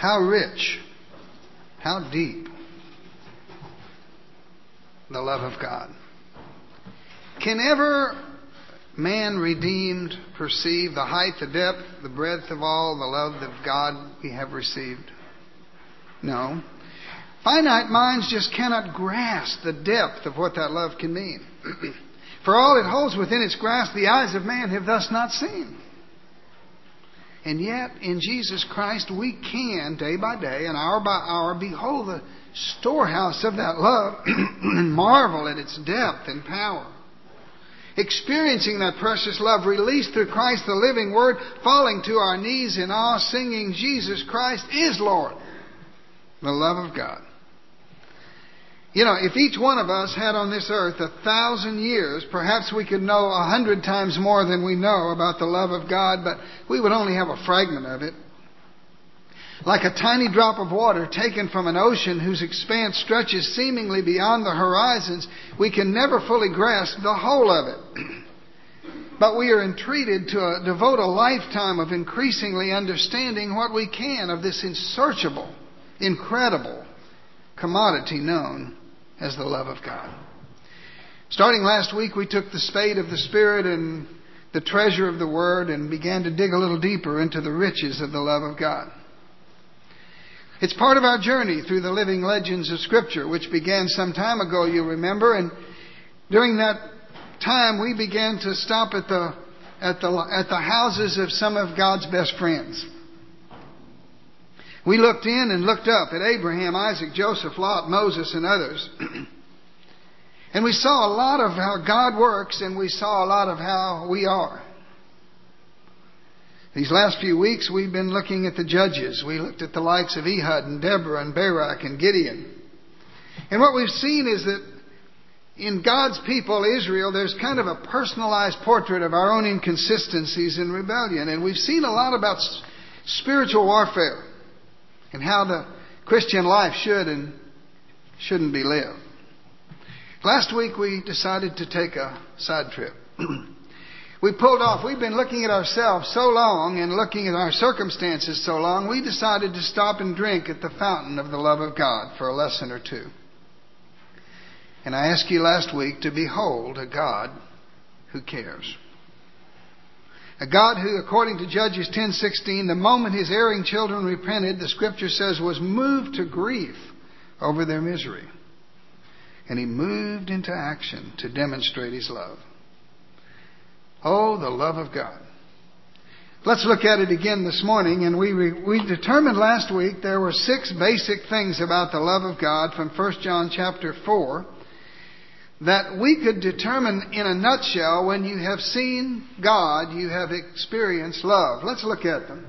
How rich, how deep the love of God. Can ever man redeemed perceive the height, the depth, the breadth of all the love of God we have received? No. Finite minds just cannot grasp the depth of what that love can mean. For all it holds within its grasp, the eyes of man have thus not seen. And yet, in Jesus Christ, we can, day by day and hour by hour, behold the storehouse of that love and marvel at its depth and power. Experiencing that precious love released through Christ, the living Word, falling to our knees in awe, singing, Jesus Christ is Lord. The love of God. You know, if each one of us had on this earth 1,000 years, perhaps we could know 100 times more than we know about the love of God, but we would only have a fragment of it. Like a tiny drop of water taken from an ocean whose expanse stretches seemingly beyond the horizons, we can never fully grasp the whole of it. But we are entreated to devote a lifetime of increasingly understanding what we can of this unsearchable, incredible commodity known as the love of God. Starting last week, we took the spade of the Spirit and the treasure of the Word and began to dig a little deeper into the riches of the love of God. It's part of our journey through the living legends of Scripture, which began some time ago, you remember. And during that time, we began to stop at the houses of some of God's best friends. We looked in and looked up at Abraham, Isaac, Joseph, Lot, Moses, and others. And we saw a lot of how God works, and we saw a lot of how we are. These last few weeks, we've been looking at the judges. We looked at the likes of Ehud and Deborah and Barak and Gideon. And what we've seen is that in God's people, Israel, there's kind of a personalized portrait of our own inconsistencies and rebellion. And we've seen a lot about spiritual warfare and how the Christian life should and shouldn't be lived. Last week, we decided to take a side trip. We pulled off. We've been looking at ourselves so long and looking at our circumstances so long, we decided to stop and drink at the fountain of the love of God for a lesson or two. And I asked you last week to behold a God who cares. A God who, according to Judges 10:16, the moment his erring children repented, the Scripture says, was moved to grief over their misery. And he moved into action to demonstrate his love. Oh, the love of God. Let's look at it again this morning. And we determined last week there were 6 basic things about the love of God from 1 John chapter 4 that we could determine in a nutshell. When you have seen God, you have experienced love. Let's look at them.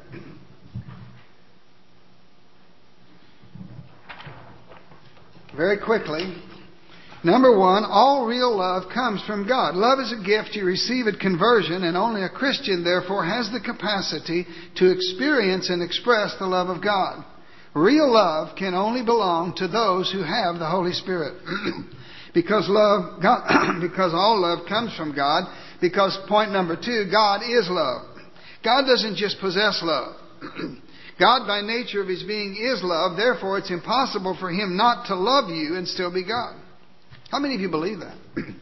Very quickly. Number 1, all real love comes from God. Love is a gift you receive at conversion, and only a Christian, therefore, has the capacity to experience and express the love of God. Real love can only belong to those who have the Holy Spirit. Because all love comes from God. Because point number 2, God is love. God doesn't just possess love. God, by nature of his being, is love. Therefore, it's impossible for him not to love you and still be God. How many of you believe that?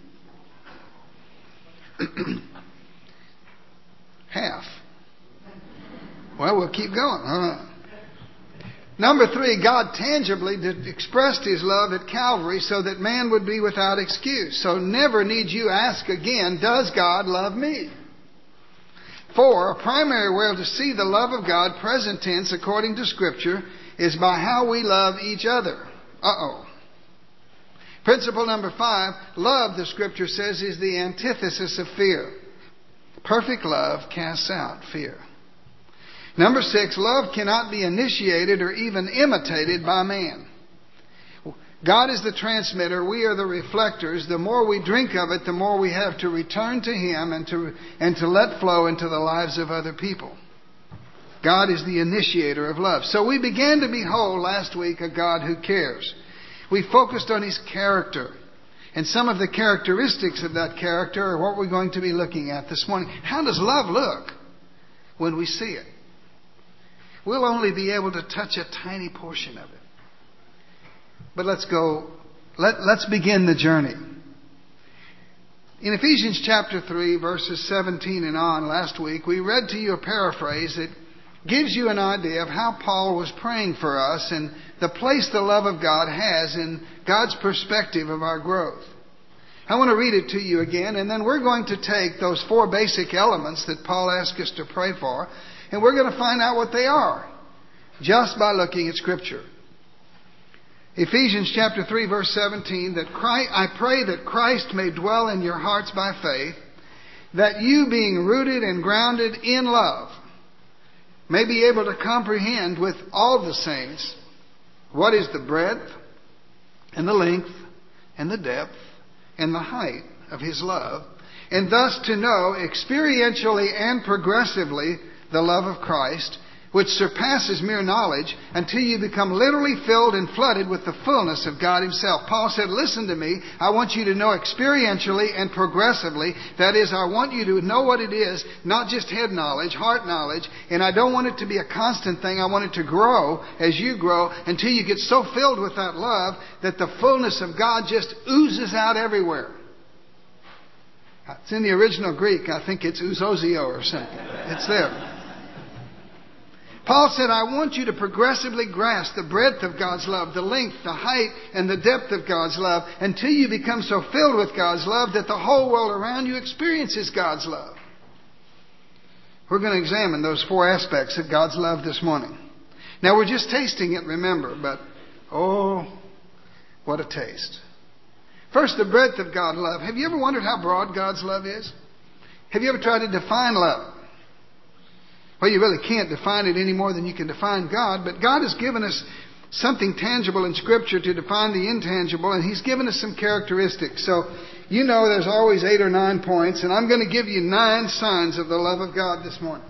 Half. Well, we'll keep going. Number 3, God tangibly expressed his love at Calvary so that man would be without excuse. So never need you ask again, does God love me? 4, a primary way to see the love of God, present tense, according to Scripture, is by how we love each other. Principle number 5, love, the Scripture says, is the antithesis of fear. Perfect love casts out fear. Number 6, love cannot be initiated or even imitated by man. God is the transmitter. We are the reflectors. The more we drink of it, the more we have to return to him and to let flow into the lives of other people. God is the initiator of love. So we began to behold last week a God who cares. We focused on his character. And some of the characteristics of that character are what we're going to be looking at this morning. How does love look when we see it? we'll only be able to touch a tiny portion of it. But let's go. Let's begin the journey. In Ephesians chapter 3, verses 17 and on last week, we read to you a paraphrase that gives you an idea of how Paul was praying for us and the place the love of God has in God's perspective of our growth. I want to read it to you again, and then we're going to take those 4 basic elements that Paul asked us to pray for, and we're going to find out what they are just by looking at Scripture. Ephesians chapter 3, verse 17, I pray that Christ may dwell in your hearts by faith, that you, being rooted and grounded in love, may be able to comprehend with all the saints what is the breadth and the length and the depth and the height of His love, and thus to know experientially and progressively the love of Christ, which surpasses mere knowledge, until you become literally filled and flooded with the fullness of God Himself. Paul said, listen to me, I want you to know experientially and progressively. That is, I want you to know what it is, not just head knowledge, heart knowledge, and I don't want it to be a constant thing. I want it to grow as you grow until you get so filled with that love that the fullness of God just oozes out everywhere. It's in the original Greek. I think it's ouzozio or something. It's there. Paul said, I want you to progressively grasp the breadth of God's love, the length, the height, and the depth of God's love, until you become so filled with God's love that the whole world around you experiences God's love. We're going to examine those 4 aspects of God's love this morning. Now, we're just tasting it, remember, but oh, what a taste. First, the breadth of God's love. Have you ever wondered how broad God's love is? Have you ever tried to define love? Well, you really can't define it any more than you can define God, but God has given us something tangible in Scripture to define the intangible, and He's given us some characteristics. So, you know there's always 8 or 9 points, and I'm going to give you 9 signs of the love of God this morning.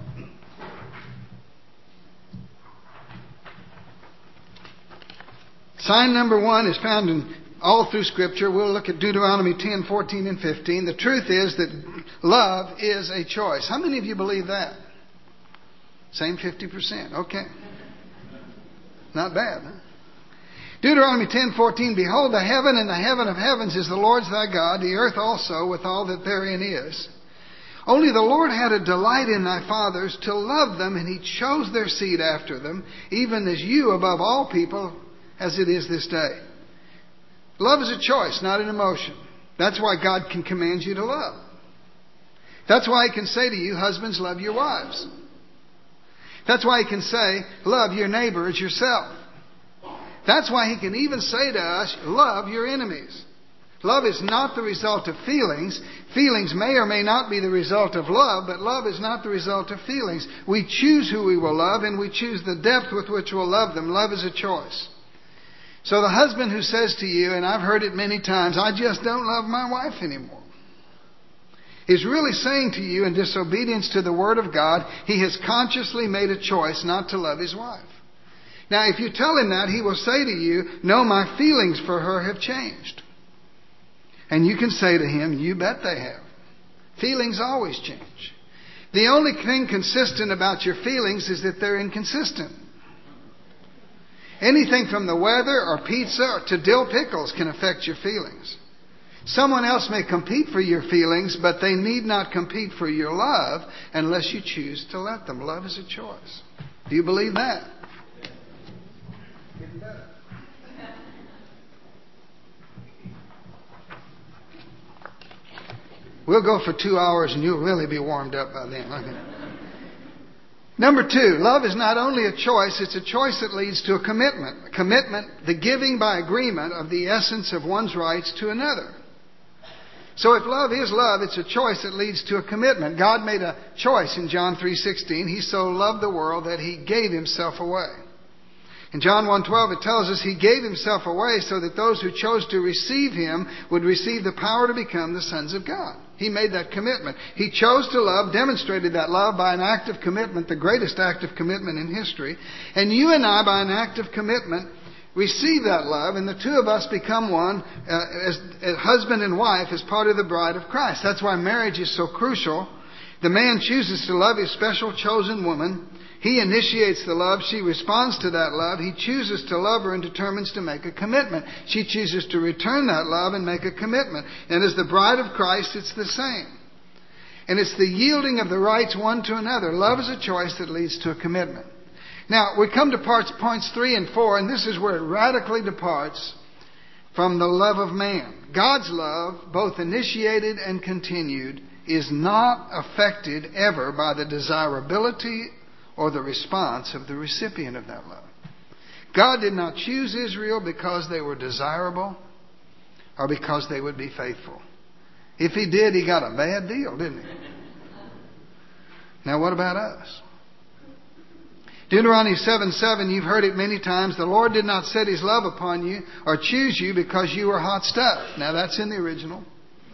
Sign number 1 is found in all through Scripture. We'll look at Deuteronomy 10, 14, and 15. The truth is that love is a choice. How many of you believe that? Same 50%. Okay. Not bad, huh? Deuteronomy 10:14, behold, the heaven and the heaven of heavens is the Lord's thy God, the earth also with all that therein is. Only the Lord had a delight in thy fathers to love them, and He chose their seed after them, even as you above all people, as it is this day. Love is a choice, not an emotion. That's why God can command you to love. That's why He can say to you, husbands, love your wives. That's why He can say, love your neighbor as yourself. That's why He can even say to us, love your enemies. Love is not the result of feelings. Feelings may or may not be the result of love, but love is not the result of feelings. We choose who we will love, and we choose the depth with which we'll love them. Love is a choice. So the husband who says to you, and I've heard it many times, I just don't love my wife anymore, is really saying to you, in disobedience to the Word of God, he has consciously made a choice not to love his wife. Now, if you tell him that, he will say to you, no, my feelings for her have changed. And you can say to him, you bet they have. Feelings always change. The only thing consistent about your feelings is that they're inconsistent. Anything from the weather or pizza to dill pickles can affect your feelings. Someone else may compete for your feelings, but they need not compete for your love unless you choose to let them. Love is a choice. Do you believe that? Getting better. We'll go for 2 hours and you'll really be warmed up by then. Okay. Number 2, love is not only a choice, it's a choice that leads to a commitment. A commitment, the giving by agreement of the essence of one's rights to another. So if love is love, it's a choice that leads to a commitment. God made a choice in John 3:16. He so loved the world that He gave Himself away. In John 1:12 it tells us He gave Himself away so that those who chose to receive Him would receive the power to become the sons of God. He made that commitment. He chose to love, demonstrated that love by an act of commitment, the greatest act of commitment in history. And you and I, by an act of commitment, receive that love, and the two of us become one as husband and wife as part of the bride of Christ. That's why marriage is so crucial. The man chooses to love his special chosen woman, He initiates the love. She responds to that love. He chooses to love her and determines to make a commitment. She chooses to return that love and make a commitment. And as the bride of Christ, it's the same. And it's the yielding of the rights one to another. Love is a choice that leads to a commitment. Now, we come to points 3 and 4, and this is where it radically departs from the love of man. God's love, both initiated and continued, is not affected ever by the desirability or the response of the recipient of that love. God did not choose Israel because they were desirable or because they would be faithful. If He did, He got a bad deal, didn't He? Now what about us? Deuteronomy 7:7, you've heard it many times. The Lord did not set His love upon you or choose you because you were hot stuff. Now that's in the original.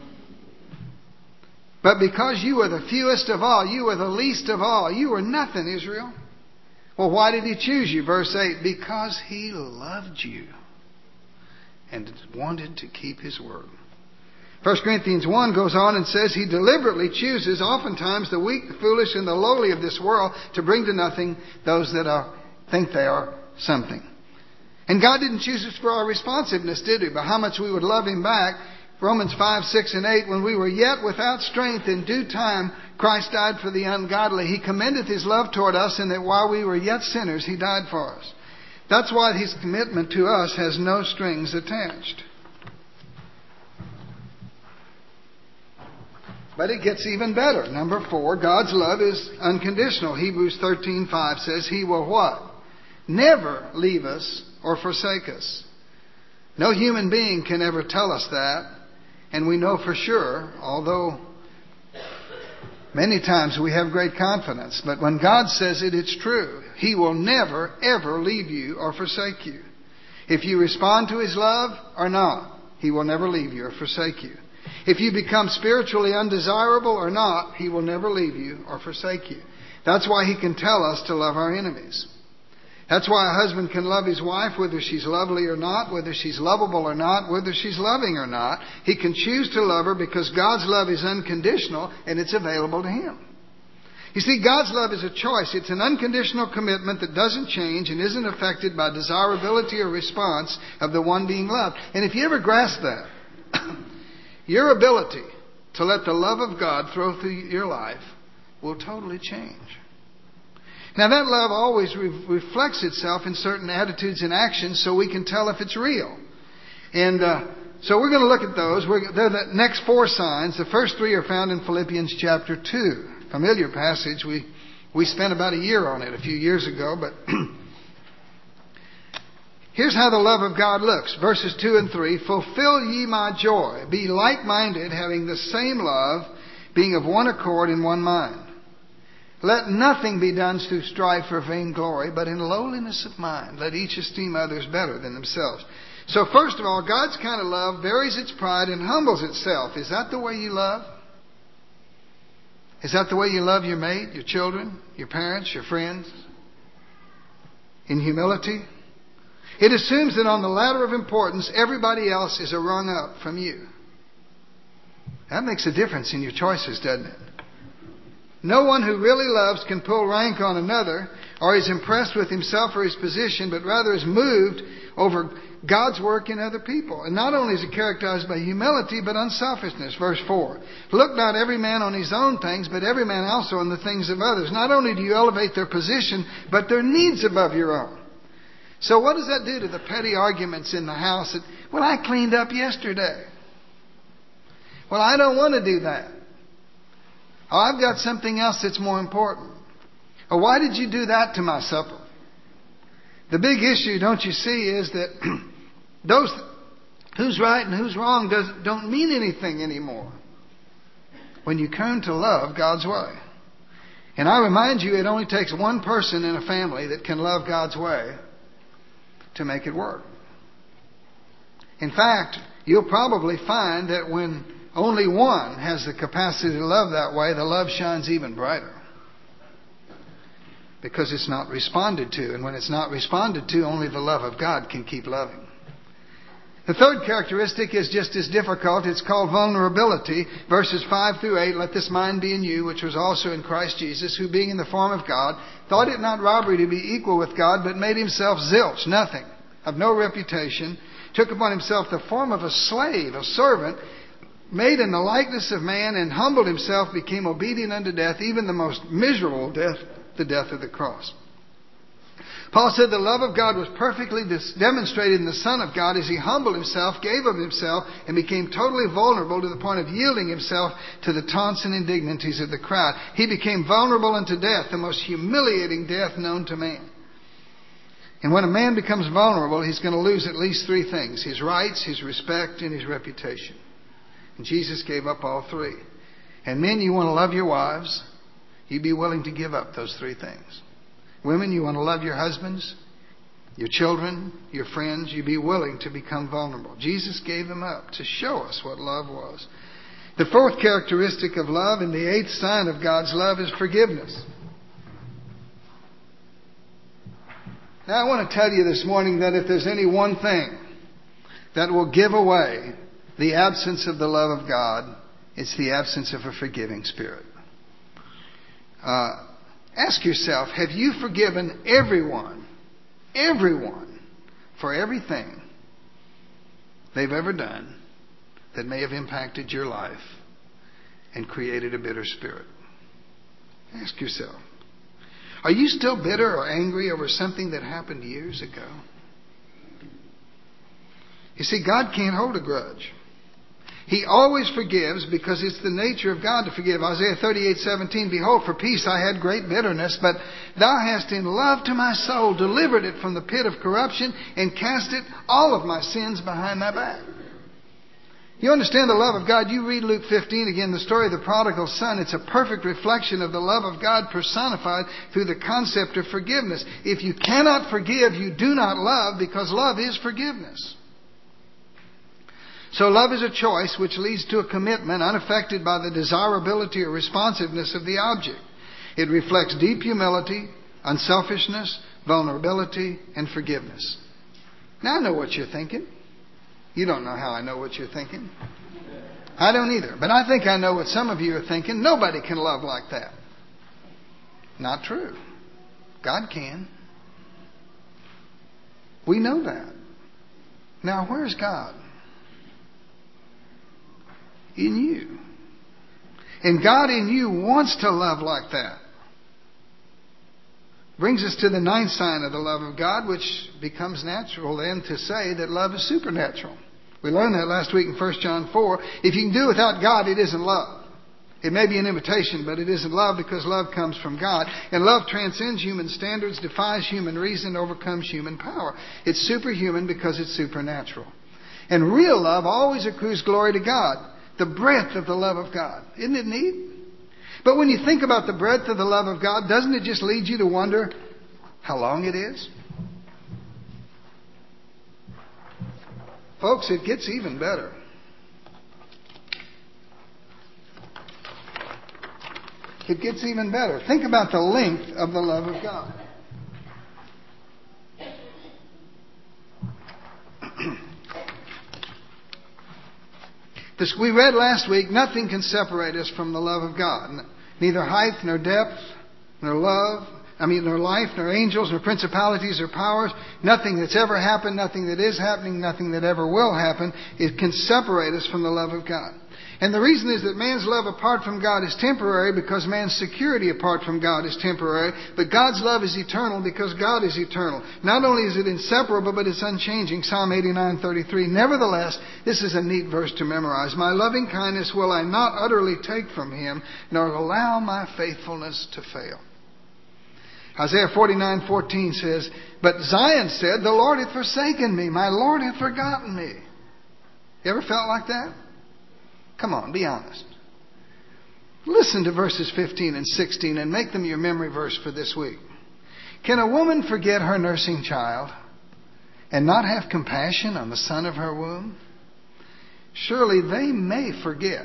But because you were the fewest of all, you were the least of all, you were nothing, Israel. Well, why did He choose you? Verse 8, because He loved you and wanted to keep His word. 1 Corinthians 1 goes on and says He deliberately chooses oftentimes the weak, the foolish, and the lowly of this world to bring to nothing those that think they are something. And God didn't choose us for our responsiveness, did He? But how much we would love Him back. Romans 5, 6, and 8, when we were yet without strength, in due time Christ died for the ungodly. He commendeth His love toward us, and that while we were yet sinners, He died for us. That's why His commitment to us has no strings attached. But it gets even better. Number 4, God's love is unconditional. Hebrews 13:5 says He will what? Never leave us or forsake us. No human being can ever tell us that. And we know for sure, although many times we have great confidence. But when God says it, it's true. He will never, ever leave you or forsake you. If you respond to His love or not, He will never leave you or forsake you. If you become spiritually undesirable or not, He will never leave you or forsake you. That's why He can tell us to love our enemies. That's why a husband can love his wife whether she's lovely or not, whether she's lovable or not, whether she's loving or not. He can choose to love her because God's love is unconditional and it's available to him. You see, God's love is a choice. It's an unconditional commitment that doesn't change and isn't affected by desirability or response of the one being loved. And if you ever grasp that, your ability to let the love of God flow through your life will totally change. Now that love always reflects itself in certain attitudes and actions so we can tell if it's real. And so we're going to look at those. They're the next 4 signs. The first 3 are found in Philippians chapter 2. Familiar passage. We spent about a year on it a few years ago. But here's how the love of God looks. Verses 2 and 3. Fulfill ye my joy. Be like-minded, having the same love, being of one accord in one mind. Let nothing be done through strife or vainglory, but in lowliness of mind. Let each esteem others better than themselves. So first of all, God's kind of love buries its pride and humbles itself. Is that the way you love? Is that the way you love your mate, your children, your parents, your friends? In humility? It assumes that on the ladder of importance, everybody else is a rung up from you. That makes a difference in your choices, doesn't it? No one who really loves can pull rank on another or is impressed with himself or his position, but rather is moved over God's work in other people. And not only is it characterized by humility, but unselfishness. Verse 4. Look not every man on his own things, but every man also on the things of others. Not only do you elevate their position, but their needs above your own. So what does that do to the petty arguments in the house that, well, I cleaned up yesterday. Well, I don't want to do that. Oh, I've got something else that's more important. Or why did you do that to my supper? The big issue, don't you see, is that those who's right and who's wrong don't mean anything anymore when you come to love God's way. And I remind you, it only takes one person in a family that can love God's way to make it work. In fact, you'll probably find that when only one has the capacity to love that way, the love shines even brighter. Because it's not responded to. And when it's not responded to, only the love of God can keep loving. The third characteristic is just as difficult. It's called vulnerability. Verses 5 through 8, let this mind be in you, which was also in Christ Jesus, who being in the form of God, thought it not robbery to be equal with God, but made himself zilch, nothing, of no reputation, took upon himself the form of a slave, a servant, made in the likeness of man, and humbled himself, became obedient unto death, even the most miserable death, the death of the cross. Paul said the love of God was perfectly demonstrated in the Son of God as he humbled himself, gave of himself, and became totally vulnerable to the point of yielding himself to the taunts and indignities of the crowd. He became vulnerable unto death, the most humiliating death known to man. And when a man becomes vulnerable, he's going to lose at least three things: his rights, his respect, and his reputation. And Jesus gave up all three. And men, you want to love your wives, you be willing to give up those three things. Women, you want to love your husbands, your children, your friends, you be willing to become vulnerable. Jesus gave them up to show us what love was. The fourth characteristic of love and the eighth sign of God's love is forgiveness. Now I want to tell you this morning that if there's any one thing that will give away the absence of the love of God, it's the absence of a forgiving spirit. Ask yourself, have you forgiven everyone, for everything they've ever done that may have impacted your life and created a bitter spirit? Ask yourself. Are you still bitter or angry over something that happened years ago? You see, God can't hold a grudge. He always forgives because it's the nature of God to forgive. Isaiah 38:17, behold, for peace I had great bitterness, but thou hast in love to my soul delivered it from the pit of corruption and cast it all of my sins behind thy back. You understand the love of God. You read Luke 15 again, the story of the prodigal son. It's a perfect reflection of the love of God personified through the concept of forgiveness. If you cannot forgive, you do not love, because love is forgiveness. So love is a choice which leads to a commitment unaffected by the desirability or responsiveness of the object. It reflects deep humility, unselfishness, vulnerability, and forgiveness. Now I know what you're thinking. You don't know how I know what you're thinking. I don't either. But I think I know what some of you are thinking. Nobody can love like that. Not true. God can. We know that. Now where's God? In you. And God in you wants to love like that. Brings us to the ninth sign of the love of God, which becomes natural then to say that love is supernatural. We learned that last week in 1 John 4. If you can do without God, it isn't love. It may be an invitation, but it isn't love, because love comes from God. And love transcends human standards, defies human reason, overcomes human power. It's superhuman because it's supernatural. And real love always accrues glory to God. The breadth of the love of God. Isn't it neat? But when you think about the breadth of the love of God, doesn't it just lead you to wonder how long it is? Folks, it gets even better. It gets even better. Think about the length of the love of God. This we read last week, nothing can separate us from the love of God. Neither height, nor depth, nor life, nor angels, nor principalities, or powers. Nothing that's ever happened, nothing that is happening, nothing that ever will happen, it can separate us from the love of God. And the reason is that man's love apart from God is temporary, because man's security apart from God is temporary. But God's love is eternal, because God is eternal. Not only is it inseparable, but it's unchanging. Psalm 89:33. Nevertheless, this is a neat verse to memorize. My loving kindness will I not utterly take from him, nor allow my faithfulness to fail. Isaiah 49:14 says, but Zion said, the Lord hath forsaken me. My Lord hath forgotten me. You ever felt like that? Come on, be honest. Listen to verses 15 and 16 and make them your memory verse for this week. Can a woman forget her nursing child and not have compassion on the son of her womb? Surely they may forget.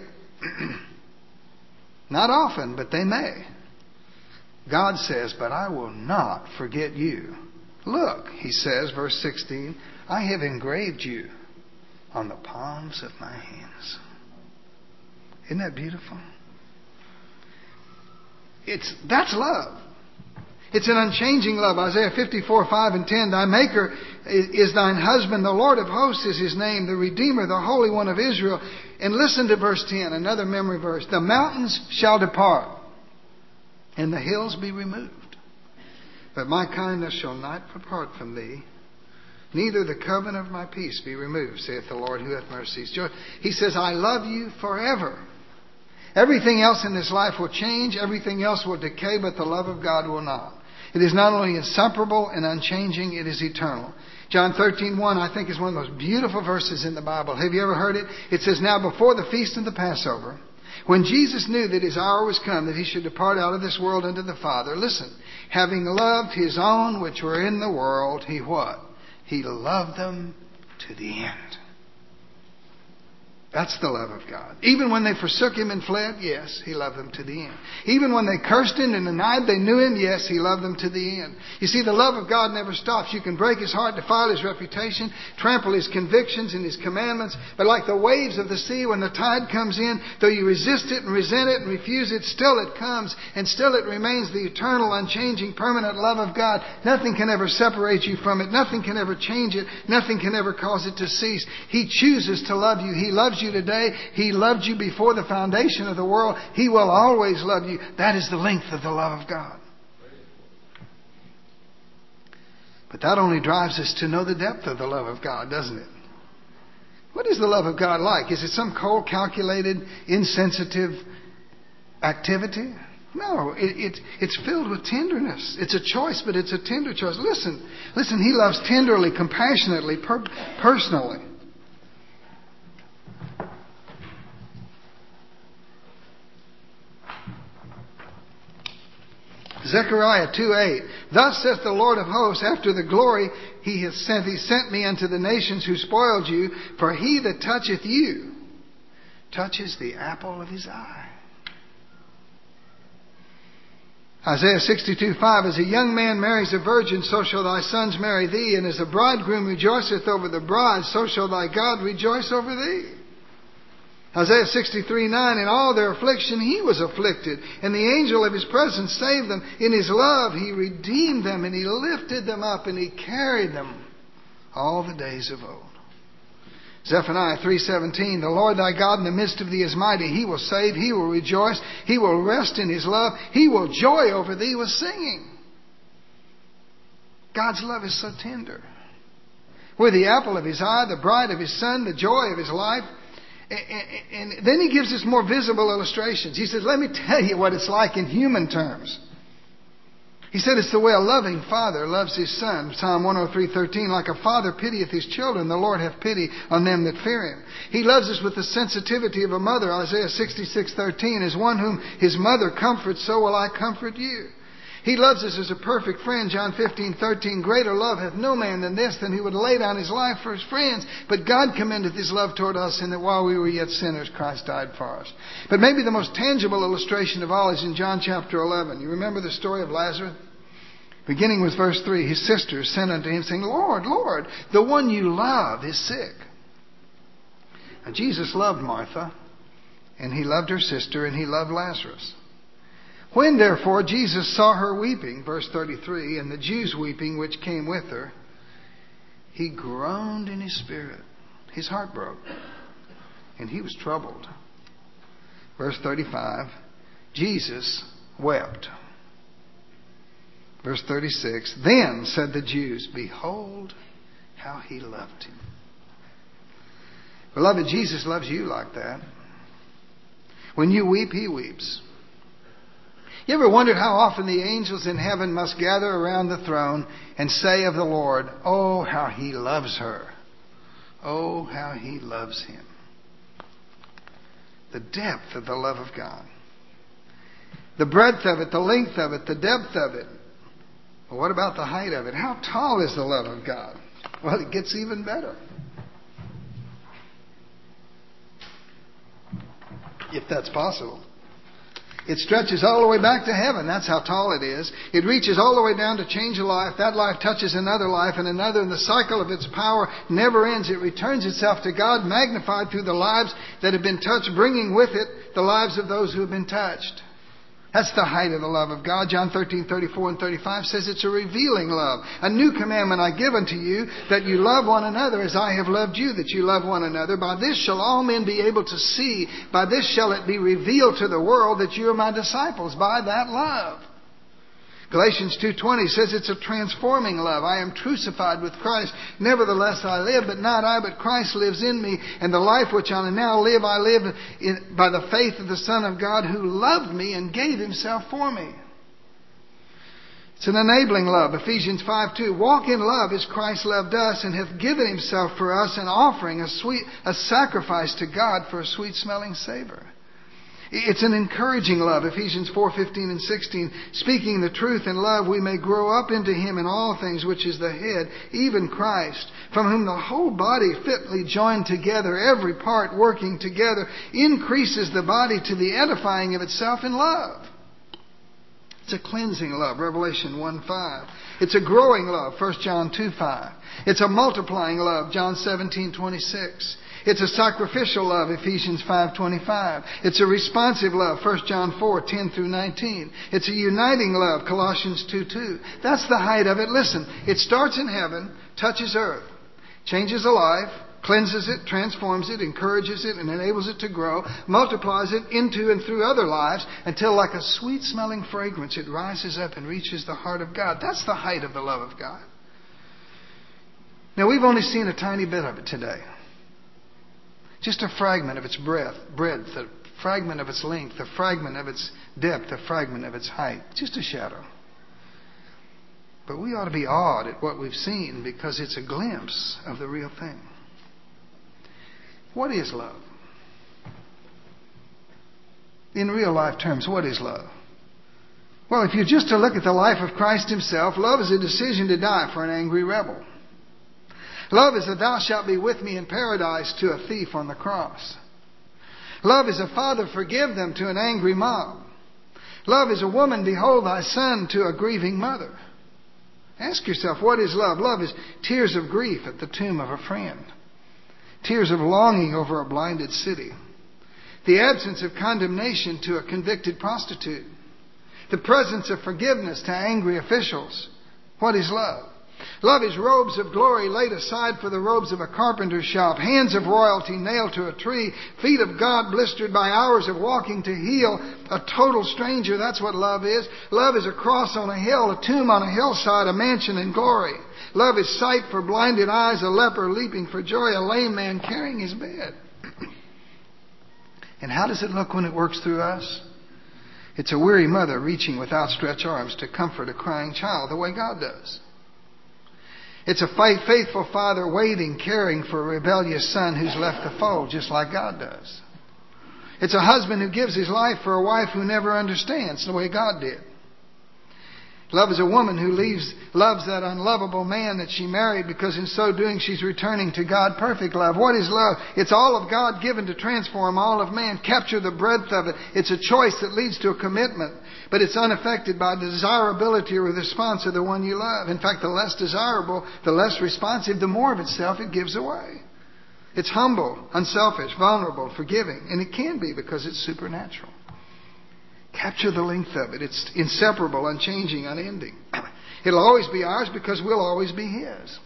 Not often, but they may. God says, but I will not forget you. Look, he says, verse 16, I have engraved you on the palms of my hands. Isn't that beautiful? That's love. It's an unchanging love. Isaiah 54:5-10. Thy Maker is thine husband. The Lord of hosts is his name. The Redeemer, the Holy One of Israel. And listen to verse 10, another memory verse. The mountains shall depart, and the hills be removed. But my kindness shall not depart from thee, neither the covenant of my peace be removed, saith the Lord who hath mercy. He says, I love you forever. Everything else in this life will change. Everything else will decay, but the love of God will not. It is not only inseparable and unchanging, it is eternal. John 13:1, I think, is one of the most beautiful verses in the Bible. Have you ever heard it? It says, now before the feast of the Passover, when Jesus knew that his hour was come, that he should depart out of this world unto the Father, listen, having loved his own which were in the world, he what? He loved them to the end. That's the love of God. Even when they forsook him and fled, yes, he loved them to the end. Even when they cursed him and denied they knew him, yes, he loved them to the end. You see, the love of God never stops. You can break his heart, defile his reputation, trample his convictions and his commandments. But like the waves of the sea, when the tide comes in, though you resist it and resent it and refuse it, still it comes, and still it remains the eternal, unchanging, permanent love of God. Nothing can ever separate you from it. Nothing can ever change it. Nothing can ever cause it to cease. He chooses to love you. He loves you today. He loved you before the foundation of the world. He will always love you. That is the length of the love of God. But that only drives us to know the depth of the love of God, doesn't it? What is the love of God like? Is it some cold, calculated, insensitive activity? No, it's filled with tenderness. It's a choice, but it's a tender choice. Listen, he loves tenderly, compassionately, personally. Zechariah 2:8. Thus saith the Lord of hosts, after the glory he sent me unto the nations who spoiled you, for he that toucheth you touches the apple of his eye. Isaiah 62:5. As a young man marries a virgin, so shall thy sons marry thee, and as a bridegroom rejoiceth over the bride, so shall thy God rejoice over thee. Isaiah 63:9, in all their affliction he was afflicted, and the angel of his presence saved them. In his love he redeemed them, and he lifted them up, and he carried them all the days of old. Zephaniah 3:17, the Lord thy God in the midst of thee is mighty. He will save, he will rejoice, he will rest in his love, he will joy over thee with singing. God's love is so tender. We're the apple of his eye, the bride of his son, the joy of his life. And then he gives us more visible illustrations. He says, let me tell you what it's like in human terms. He said it's the way a loving father loves his son. Psalm 103:13, like a father pitieth his children, the Lord hath pity on them that fear him. He loves us with the sensitivity of a mother. Isaiah 66:13, as one whom his mother comforts, so will I comfort you. He loves us as a perfect friend. John 15:13, greater love hath no man than this, than he would lay down his life for his friends. But God commendeth his love toward us, in that while we were yet sinners, Christ died for us. But maybe the most tangible illustration of all is in John chapter 11. You remember the story of Lazarus? Beginning with verse 3, his sisters sent unto him, saying, Lord, Lord, the one you love is sick. Now Jesus loved Martha, and he loved her sister, and he loved Lazarus. When therefore Jesus saw her weeping, verse 33, and the Jews weeping which came with her, he groaned in his spirit. His heart broke, and he was troubled. Verse 35, Jesus wept. Verse 36, then said the Jews, behold how he loved him. Beloved, Jesus loves you like that. When you weep, he weeps. You ever wondered how often the angels in heaven must gather around the throne and say of the Lord, oh, how he loves her. Oh, how he loves him. The depth of the love of God. The breadth of it, the length of it, the depth of it. Well, what about the height of it? How tall is the love of God? Well, it gets even better. If that's possible. It stretches all the way back to heaven. That's how tall it is. It reaches all the way down to change a life. That life touches another life and another, and the cycle of its power never ends. It returns itself to God, magnified through the lives that have been touched, bringing with it the lives of those who have been touched. That's the height of the love of God. John 13:34 and 35 says it's a revealing love. A new commandment I give unto you, that you love one another as I have loved you, that you love one another. By this shall all men be able to see. By this shall it be revealed to the world that you are my disciples, by that love. Galatians 2:20 says it's a transforming love. I am crucified with Christ. Nevertheless I live, but not I, but Christ lives in me. And the life which I now live, I live by the faith of the Son of God who loved me and gave himself for me. It's an enabling love. Ephesians 5:2. Walk in love as Christ loved us and hath given himself for us, an offering, a sacrifice to God for a sweet-smelling savor. It's an encouraging love. Ephesians 4:15 and 16. Speaking the truth in love, we may grow up into him in all things, which is the head, even Christ, from whom the whole body fitly joined together, every part working together, increases the body to the edifying of itself in love. It's a cleansing love. Revelation 1:5. It's a growing love. 1 John 2:5. It's a multiplying love. John 17:26. It's a sacrificial love, Ephesians 5:25. It's a responsive love, 1 John 4:10 through 19. It's a uniting love, Colossians 2:2. That's the height of it. Listen, it starts in heaven, touches earth, changes a life, cleanses it, transforms it, encourages it, and enables it to grow, multiplies it into and through other lives, until like a sweet-smelling fragrance, it rises up and reaches the heart of God. That's the height of the love of God. Now, we've only seen a tiny bit of it today. Just a fragment of its breadth, a fragment of its length, a fragment of its depth, a fragment of its height. Just a shadow. But we ought to be awed at what we've seen, because it's a glimpse of the real thing. What is love? In real life terms, what is love? Well, if you're just to look at the life of Christ himself, love is a decision to die for an angry rebel. Love is a thou shalt be with me in paradise to a thief on the cross. Love is a father, forgive them, to an angry mob. Love is a woman, behold thy son, to a grieving mother. Ask yourself, what is love? Love is tears of grief at the tomb of a friend. Tears of longing over a blinded city. The absence of condemnation to a convicted prostitute. The presence of forgiveness to angry officials. What is love? Love is robes of glory laid aside for the robes of a carpenter's shop, hands of royalty nailed to a tree, feet of God blistered by hours of walking to heal a total stranger. That's what love is. Love is a cross on a hill, a tomb on a hillside, a mansion in glory. Love is sight for blinded eyes, a leper leaping for joy, a lame man carrying his bed. And how does it look when it works through us? It's a weary mother reaching with outstretched arms to comfort a crying child the way God does. It's a faithful father waiting, caring for a rebellious son who's left the fold, just like God does. It's a husband who gives his life for a wife who never understands the way God did. Love is a woman who loves that unlovable man that she married, because in so doing she's returning to God perfect love. What is love? It's all of God given to transform all of man. Capture the breadth of it. It's a choice that leads to a commitment, but it's unaffected by the desirability or the response of the one you love. In fact, the less desirable, the less responsive, the more of itself it gives away. It's humble, unselfish, vulnerable, forgiving, and it can be because it's supernatural. Capture the length of it. It's inseparable, unchanging, unending. It'll always be ours because we'll always be his.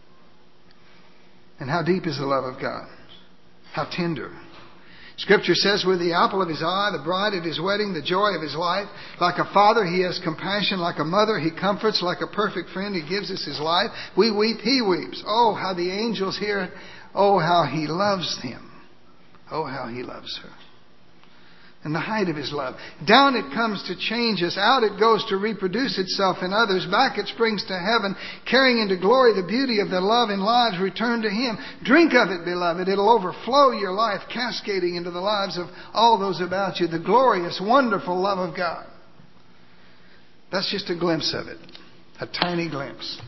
And how deep is the love of God? How tender. Scripture says, we're the apple of his eye, the bride at his wedding, the joy of his life. Like a father, he has compassion. Like a mother, he comforts. Like a perfect friend, he gives us his life. We weep, he weeps. Oh, how the angels hear it. Oh, how he loves him. Oh, how he loves her. And the height of his love. Down it comes to change us. Out it goes to reproduce itself in others. Back it springs to heaven, carrying into glory the beauty of the love in lives returned to him. Drink of it, beloved. It'll overflow your life, cascading into the lives of all those about you. The glorious, wonderful love of God. That's just a glimpse of it. A tiny glimpse.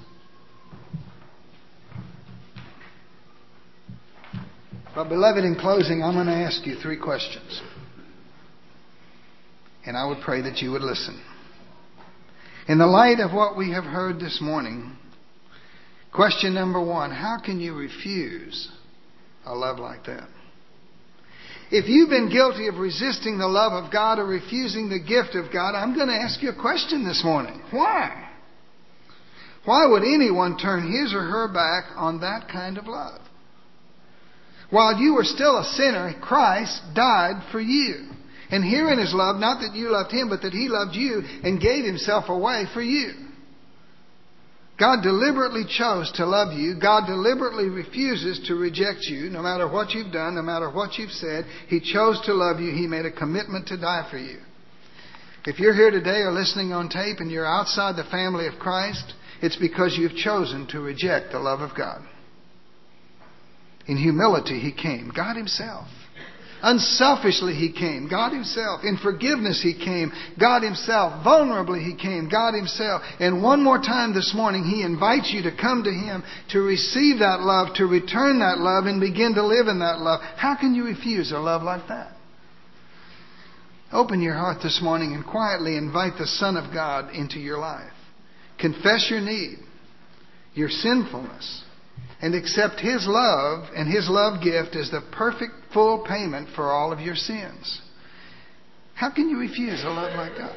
But beloved, in closing, I'm going to ask you 3 questions. And I would pray that you would listen. In the light of what we have heard this morning, question number 1, how can you refuse a love like that? If you've been guilty of resisting the love of God or refusing the gift of God, I'm going to ask you a question this morning. Why? Why would anyone turn his or her back on that kind of love? While you were still a sinner, Christ died for you. And herein is love, not that you loved Him, but that He loved you and gave Himself away for you. God deliberately chose to love you. God deliberately refuses to reject you, no matter what you've done, no matter what you've said. He chose to love you. He made a commitment to die for you. If you're here today or listening on tape and you're outside the family of Christ, it's because you've chosen to reject the love of God. In humility, He came, God Himself. Unselfishly He came, God Himself. In forgiveness He came, God Himself. Vulnerably He came, God Himself. And one more time this morning, He invites you to come to Him, to receive that love, to return that love, and begin to live in that love. How can you refuse a love like that? Open your heart this morning and quietly invite the Son of God into your life. Confess your need, your sinfulness, and accept His love and His love gift as the perfect full payment for all of your sins. How can you refuse a love like God?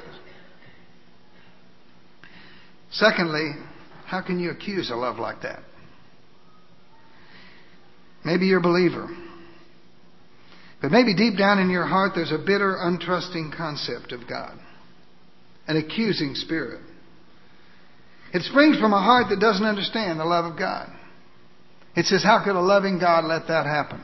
Secondly, how can you accuse a love like that? Maybe you're a believer, but maybe deep down in your heart there's a bitter, untrusting concept of God, an accusing spirit. It springs from a heart that doesn't understand the love of God. It says, how could a loving God let that happen?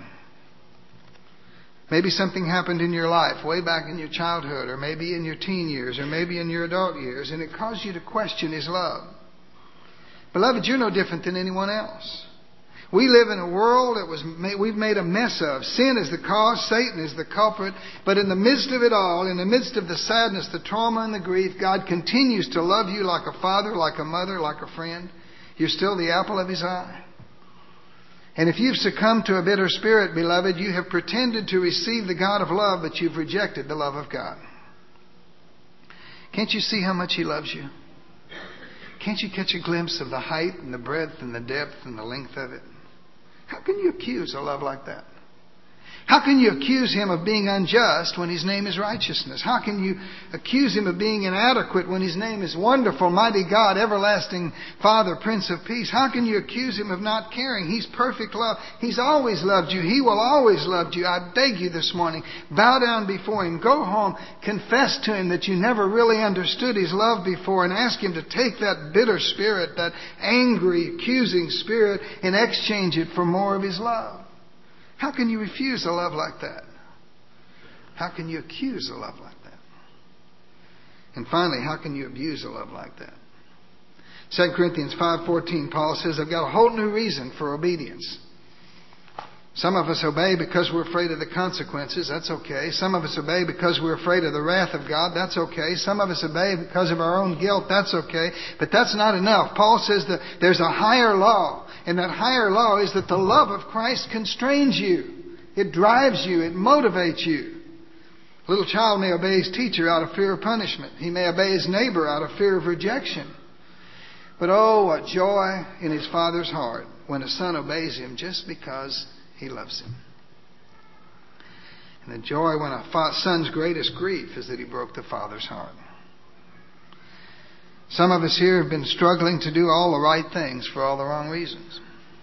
Maybe something happened in your life way back in your childhood, or maybe in your teen years, or maybe in your adult years, and it caused you to question His love. Beloved, you're no different than anyone else. We live in a world that we've made a mess of. Sin is the cause, Satan is the culprit, but in the midst of it all, in the midst of the sadness, the trauma, and the grief, God continues to love you like a father, like a mother, like a friend. You're still the apple of His eye. And if you've succumbed to a bitter spirit, beloved, you have pretended to receive the God of love, but you've rejected the love of God. Can't you see how much He loves you? Can't you catch a glimpse of the height and the breadth and the depth and the length of it? How can you accuse a love like that? How can you accuse Him of being unjust when His name is righteousness? How can you accuse Him of being inadequate when His name is wonderful, mighty God, everlasting Father, Prince of Peace? How can you accuse Him of not caring? He's perfect love. He's always loved you. He will always love you. I beg you this morning, bow down before Him. Go home, confess to Him that you never really understood His love before, and ask Him to take that bitter spirit, that angry, accusing spirit, and exchange it for more of His love. How can you refuse a love like that? How can you accuse a love like that? And finally, how can you abuse a love like that? 2 Corinthians 5:14, Paul says, I've got a whole new reason for obedience. Some of us obey because we're afraid of the consequences. That's okay. Some of us obey because we're afraid of the wrath of God. That's okay. Some of us obey because of our own guilt. That's okay. But that's not enough. Paul says that there's a higher law. And that higher law is that the love of Christ constrains you. It drives you. It motivates you. A little child may obey his teacher out of fear of punishment. He may obey his neighbor out of fear of rejection. But oh, what joy in his father's heart when a son obeys him just because he loves him. And the joy when a son's greatest grief is that he broke the father's heart. Some of us here have been struggling to do all the right things for all the wrong reasons.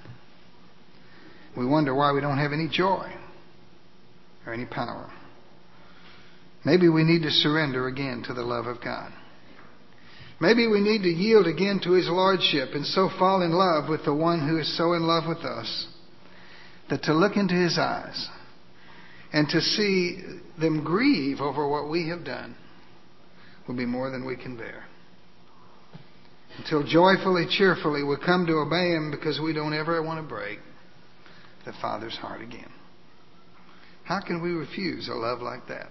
We wonder why we don't have any joy or any power. Maybe we need to surrender again to the love of God. Maybe we need to yield again to His lordship and so fall in love with the one who is so in love with us that to look into His eyes and to see them grieve over what we have done will be more than we can bear. Until joyfully, cheerfully we come to obey Him because we don't ever want to break the Father's heart again. How can we refuse a love like that?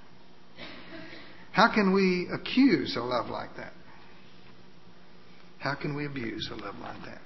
How can we accuse a love like that? How can we abuse a love like that?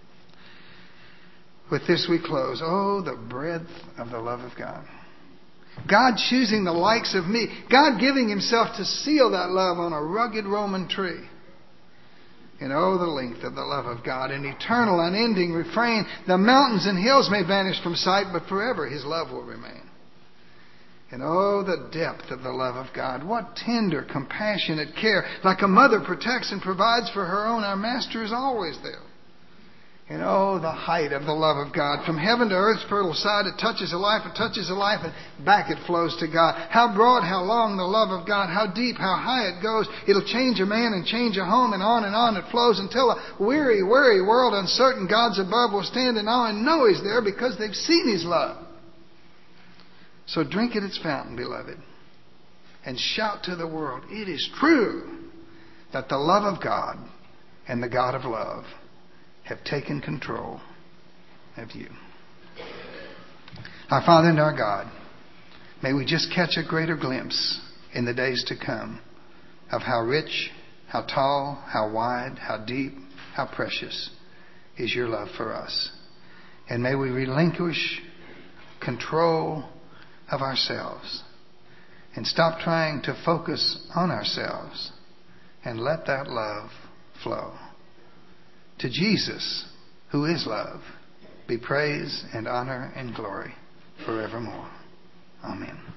With this we close. Oh, the breadth of the love of God. God choosing the likes of me. God giving Himself to seal that love on a rugged Roman tree. And oh, the length of the love of God, an eternal, unending refrain. The mountains and hills may vanish from sight, but forever His love will remain. And oh, the depth of the love of God. What tender, compassionate care. Like a mother protects and provides for her own, our Master is always there. And oh, the height of the love of God. From heaven to earth's fertile side, it touches a life, and back it flows to God. How broad, how long the love of God. How deep, how high it goes. It'll change a man and change a home, and on it flows until a weary, weary world, uncertain gods above, will stand in awe and know He's there because they've seen His love. So drink at its fountain, beloved, and shout to the world, it is true that the love of God and the God of love have taken control of you. Our Father and our God, may we just catch a greater glimpse in the days to come of how rich, how tall, how wide, how deep, how precious is your love for us. And may we relinquish control of ourselves and stop trying to focus on ourselves and let that love flow. To Jesus, who is love, be praise and honor and glory forevermore. Amen.